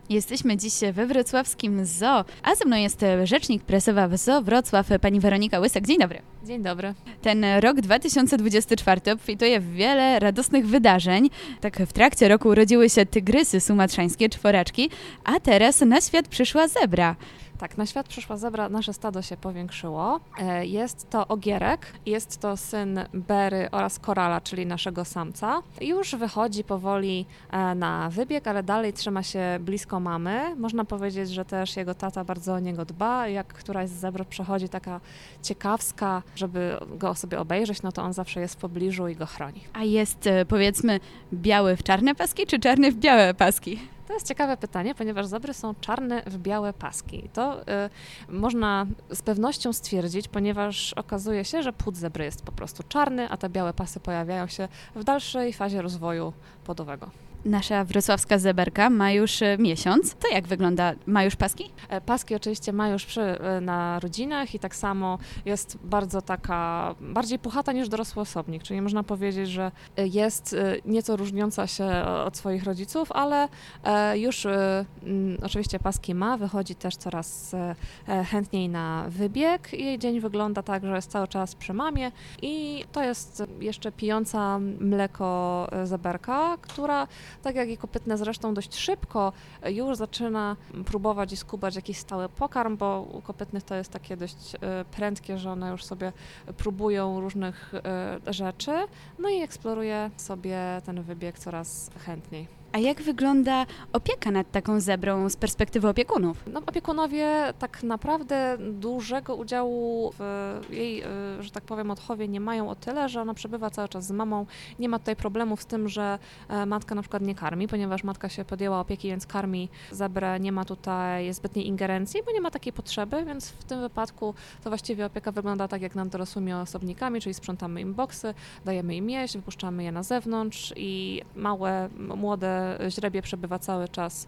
Jesteśmy dziś we wrocławskim zoo, a ze mną jest rzecznik prasowa w Zoo Wrocław, pani Weronika Łysak. Dzień dobry. Dzień dobry. Ten rok 2024 obfituje w wiele radosnych wydarzeń. Tak w trakcie roku urodziły się tygrysy sumatrzańskie, czworaczki, a teraz na świat przyszła zebra. Tak, na świat przyszła zebra, nasze stado się powiększyło. Jest to ogierek, jest to syn Bery oraz korala, czyli naszego samca. Już wychodzi powoli na wybieg, ale dalej trzyma się blisko mamy. Można powiedzieć, że też jego tata bardzo o niego dba. Jak któraś z zebr przechodzi taka ciekawska, żeby go sobie obejrzeć, no to on zawsze jest w pobliżu i go chroni. A jest, powiedzmy, biały w czarne paski, czy czarny w białe paski? To jest ciekawe pytanie, ponieważ zebry są czarne w białe paski. To można z pewnością stwierdzić, ponieważ okazuje się, że płód zebry jest po prostu czarny, a te białe pasy pojawiają się w dalszej fazie rozwoju płodowego. Nasza wrocławska zeberka ma już miesiąc. To jak wygląda? Ma już paski? Paski oczywiście ma już przy narodzinach i tak samo jest bardzo taka, bardziej puchata niż dorosły osobnik, czyli można powiedzieć, że jest nieco różniąca się od swoich rodziców, ale już oczywiście paski ma, wychodzi też coraz chętniej na wybieg. Jej dzień wygląda tak, że jest cały czas przy mamie i to jest jeszcze pijąca mleko zeberka, która tak jak i kopytne zresztą dość szybko już zaczyna próbować i skubać jakiś stały pokarm, bo u kopytnych to jest takie dość prędkie, że one już sobie próbują różnych rzeczy, no i eksploruje sobie ten wybieg coraz chętniej. A jak wygląda opieka nad taką zebrą z perspektywy opiekunów? No, opiekunowie tak naprawdę dużego udziału w jej, że tak powiem, odchowie nie mają o tyle, że ona przebywa cały czas z mamą. Nie ma tutaj problemów z tym, że matka na przykład nie karmi, ponieważ matka się podjęła opieki, więc karmi zebrę. Nie ma tutaj zbytniej ingerencji, bo nie ma takiej potrzeby, więc w tym wypadku to właściwie opieka wygląda tak jak nad dorosłymi osobnikami, czyli sprzątamy im boksy, dajemy im jeść, wypuszczamy je na zewnątrz i małe, młode źrebie przebywa cały czas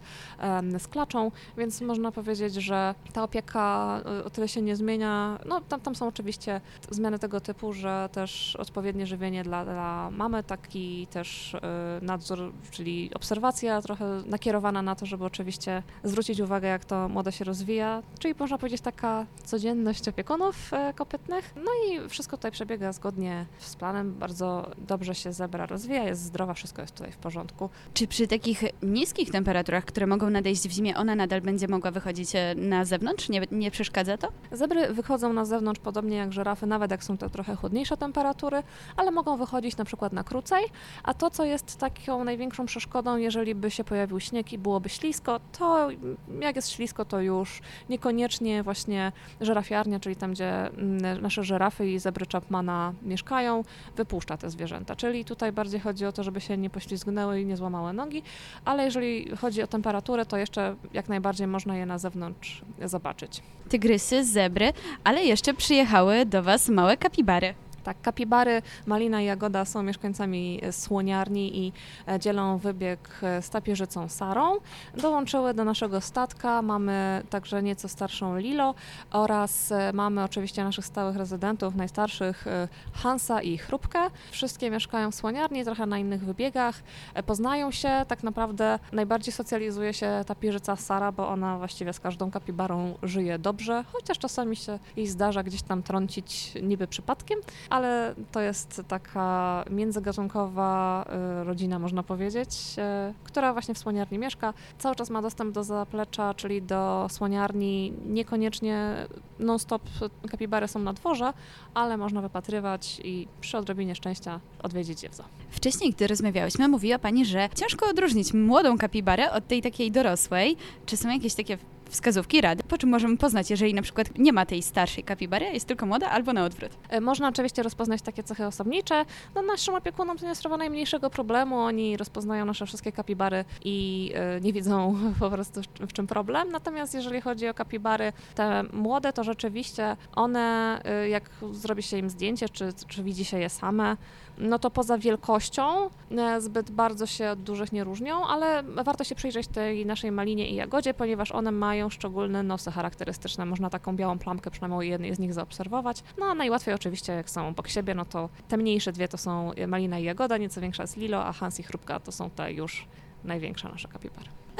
z klaczą, więc można powiedzieć, że ta opieka o tyle się nie zmienia. No tam są oczywiście zmiany tego typu, że też odpowiednie żywienie dla mamy, taki też nadzór, czyli obserwacja trochę nakierowana na to, żeby oczywiście zwrócić uwagę, jak to młode się rozwija, czyli można powiedzieć taka codzienność opiekunów kopytnych. No i wszystko tutaj przebiega zgodnie z planem, bardzo dobrze się zebra rozwija, jest zdrowa, wszystko jest tutaj w porządku. Czy przy takich niskich temperaturach, które mogą nadejść w zimie, ona nadal będzie mogła wychodzić na zewnątrz? Nie przeszkadza to? Zebry wychodzą na zewnątrz podobnie jak żyrafy, nawet jak są to trochę chłodniejsze temperatury, ale mogą wychodzić na przykład na krócej, a to, co jest taką największą przeszkodą, jeżeli by się pojawił śnieg i byłoby ślisko, to jak jest ślisko, to już niekoniecznie właśnie żyrafiarnia, czyli tam, gdzie nasze żyrafy i zebry Chapmana mieszkają, wypuszcza te zwierzęta. Czyli tutaj bardziej chodzi o to, żeby się nie poślizgnęły i nie złamały nogi, ale jeżeli chodzi o temperaturę, to jeszcze jak najbardziej można je na zewnątrz zobaczyć. Tygrysy, zebry, ale jeszcze przyjechały do Was małe kapibary. Tak, kapibary, Malina i Jagoda są mieszkańcami słoniarni i dzielą wybieg z tapieżycą Sarą. Dołączyły do naszego statka, mamy także nieco starszą Lilo oraz mamy oczywiście naszych stałych rezydentów, najstarszych Hansa i Chrupkę. Wszystkie mieszkają w słoniarni, trochę na innych wybiegach, poznają się, tak naprawdę najbardziej socjalizuje się tapieżyca Sara, bo ona właściwie z każdą kapibarą żyje dobrze, chociaż czasami się jej zdarza gdzieś tam trącić niby przypadkiem, ale to jest taka międzygatunkowa rodzina, można powiedzieć, która właśnie w słoniarni mieszka. Cały czas ma dostęp do zaplecza, czyli do słoniarni. Niekoniecznie non-stop kapibary są na dworze, ale można wypatrywać i przy odrobinie szczęścia odwiedzić je w zoo. Wcześniej, gdy rozmawiałyśmy, mówiła Pani, że ciężko odróżnić młodą kapibarę od tej takiej dorosłej. Czy są jakieś takie wskazówki, rady? Po czym możemy poznać, jeżeli na przykład nie ma tej starszej kapibary, a jest tylko młoda, albo na odwrót? Można oczywiście rozpoznać takie cechy osobnicze. No, naszym opiekunom to nie jest sprawa najmniejszego problemu. Oni rozpoznają nasze wszystkie kapibary i nie widzą po prostu w czym problem. Natomiast jeżeli chodzi o kapibary te młode, to rzeczywiście one, jak zrobi się im zdjęcie, czy widzi się je same, no to poza wielkością zbyt bardzo się od dużych nie różnią, ale warto się przyjrzeć tej naszej Malinie i Jagodzie, ponieważ one mają szczególne nosy charakterystyczne. Można taką białą plamkę przynajmniej u jednej z nich zaobserwować. No a najłatwiej oczywiście, jak są obok siebie, no to te mniejsze dwie to są Malina i Jagoda, nieco większa jest Lilo, a Hans i Chrupka to są te już największe nasze kapibary.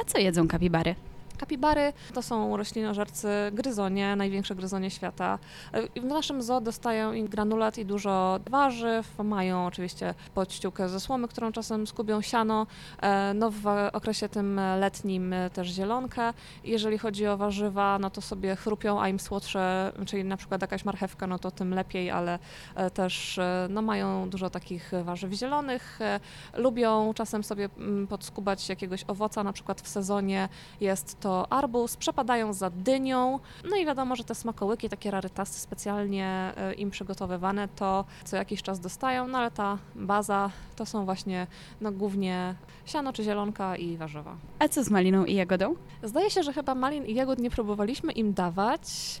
A co jedzą kapibary? Kapibary to są roślinożercy gryzonie, największe gryzonie świata. W naszym zoo dostają i granulat i dużo warzyw, mają oczywiście podściółkę ze słomy, którą czasem skubią siano, no w okresie tym letnim też zielonkę. Jeżeli chodzi o warzywa, no to sobie chrupią, a im słodsze, czyli na przykład jakaś marchewka, no to tym lepiej, ale też no mają dużo takich warzyw zielonych. Lubią czasem sobie podskubać jakiegoś owoca, na przykład w sezonie jest to arbuz, przepadają za dynią, no i wiadomo, że te smakołyki, takie rarytasy specjalnie im przygotowywane, to co jakiś czas dostają, no ale ta baza to są właśnie no głównie siano czy zielonka i warzywa. A co z maliną i jagodą? Zdaje się, że chyba malin i jagód nie próbowaliśmy im dawać.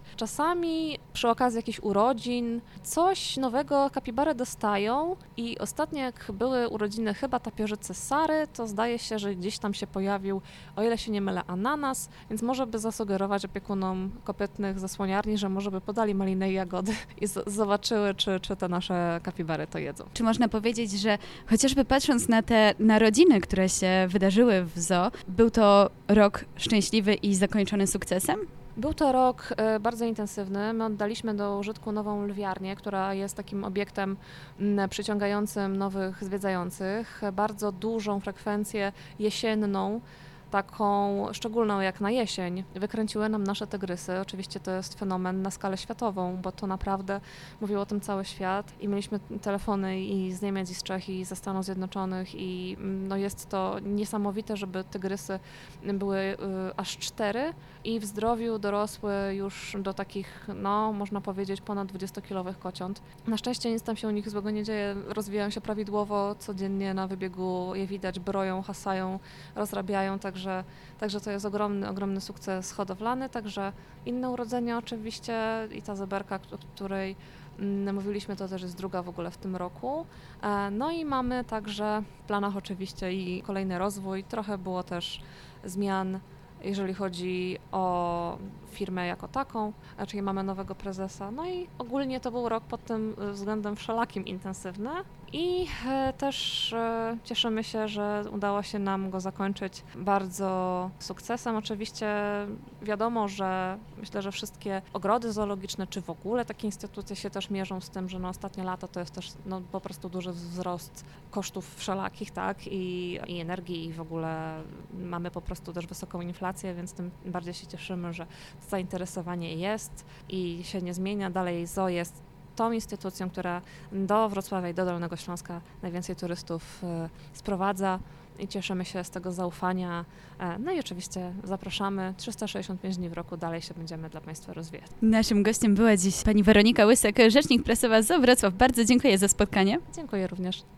Czasami przy okazji jakichś urodzin coś nowego kapibary dostają i ostatnio jak były urodziny chyba tapiożycy Sary, to zdaje się, że gdzieś tam się pojawił, o ile się nie mylę, ananas, więc może by zasugerować opiekunom kopytnych zasłoniarni, że może by podali malinę i jagody i zobaczyły, czy te nasze kapibary to jedzą. Czy można powiedzieć, że chociażby patrząc na te narodziny, które się wydarzyły w zoo, był to rok szczęśliwy i zakończony sukcesem? Był to rok bardzo intensywny. My oddaliśmy do użytku nową lwiarnię, która jest takim obiektem przyciągającym nowych zwiedzających. Bardzo dużą frekwencję jesienną, taką szczególną jak na jesień, wykręciły nam nasze tygrysy. Oczywiście to jest fenomen na skalę światową, bo to naprawdę mówił o tym cały świat i mieliśmy telefony i z Niemiec, i z Czech, i ze Stanów Zjednoczonych i no jest to niesamowite, żeby tygrysy były aż 4 i w zdrowiu dorosły już do takich, no można powiedzieć, ponad 20-kilowych kociąt. Na szczęście nic tam się u nich złego nie dzieje, rozwijają się prawidłowo, codziennie na wybiegu je widać, broją, hasają, rozrabiają, także to jest ogromny sukces hodowlany, także inne urodzenia oczywiście i ta zeberka, o której mówiliśmy, to też jest druga w ogóle w tym roku. No i mamy także w planach oczywiście i kolejny rozwój, trochę było też zmian, jeżeli chodzi o firmę jako taką, czyli mamy nowego prezesa. No i ogólnie to był rok pod tym względem wszelakim intensywny i też cieszymy się, że udało się nam go zakończyć bardzo sukcesem. Oczywiście wiadomo, że myślę, że wszystkie ogrody zoologiczne, czy w ogóle takie instytucje się też mierzą z tym, że no ostatnie lata to jest też no, po prostu duży wzrost kosztów wszelakich, tak, i energii i w ogóle mamy po prostu też wysoką inflację, więc tym bardziej się cieszymy, że zainteresowanie jest i się nie zmienia. Dalej zoo jest tą instytucją, która do Wrocławia i do Dolnego Śląska najwięcej turystów sprowadza i cieszymy się z tego zaufania. No i oczywiście zapraszamy 365 dni w roku, dalej się będziemy dla Państwa rozwijać. Naszym gościem była dziś pani Weronika Łysek, rzecznik prasowa Zoo Wrocław. Bardzo dziękuję za spotkanie. Dziękuję również.